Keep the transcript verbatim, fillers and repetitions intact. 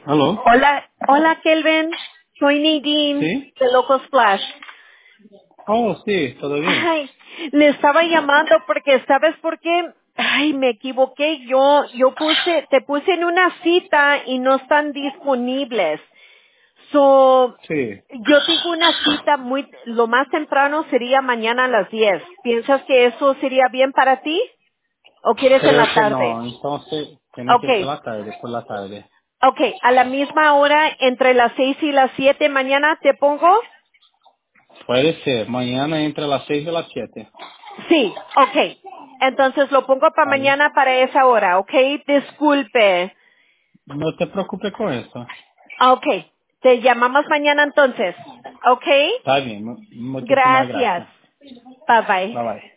¿Aló? Hola, hola Kelvin, soy Nadine ¿Sí? de Loco Splash. Oh, sí, todo bien. Ay, le estaba llamando porque ¿sabes por qué? Ay, me equivoqué. Yo, yo puse, te puse en una cita y no están disponibles. So, Sí. yo tengo una cita muy, lo más temprano sería mañana a las diez. ¿Piensas que eso sería bien para ti? ¿O quieres en Creo la que no, tarde? entonces tiene que ser Okay, la tarde, por la tarde. okay, a la misma hora entre las seis y las siete mañana te pongo. Puede ser, mañana entre las seis y las siete. Sí, ok. Entonces lo pongo para ¿Vale? mañana para esa hora, ok. Disculpe. No te preocupes con eso. Ok. Te llamamos mañana entonces. Ok. Está bien, mu- muchísimas Gracias. gracias. Bye bye. Bye bye.